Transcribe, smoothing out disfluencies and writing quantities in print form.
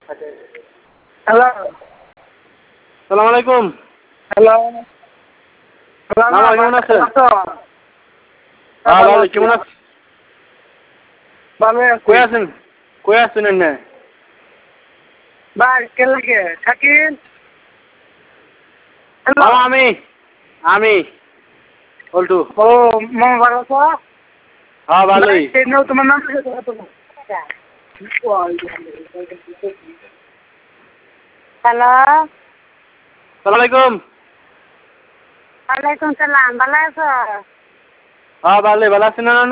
Hello, সালাম আলাইকুম। Hello, মামা কেমন আছেন? ভালো, কেমন আছেন? ভালো কই আছি। আছেন? কই আছেন এনে? ভাই কে লাগে শাকিল? হ্যালো, মামা আমি বল্টু। ও মামা ভালো আছো? হ্যাঁ ভাই ভালোই। সেই নাও তোমার নাম কি? হ্যালো, সালাম আলাইকুম। ওয়ালাইকুম সালাম, ভালো আছো? হ্যাঁ ভালোই, ভালো আছেন না?